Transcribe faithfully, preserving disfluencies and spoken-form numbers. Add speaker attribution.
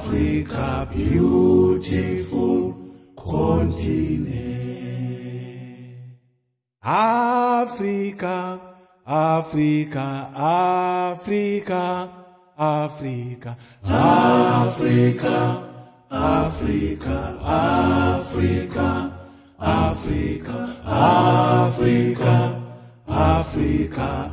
Speaker 1: Africa, beautiful continent. Africa, Africa, Africa, Africa, Africa, Africa, Africa, Africa, Africa, Africa,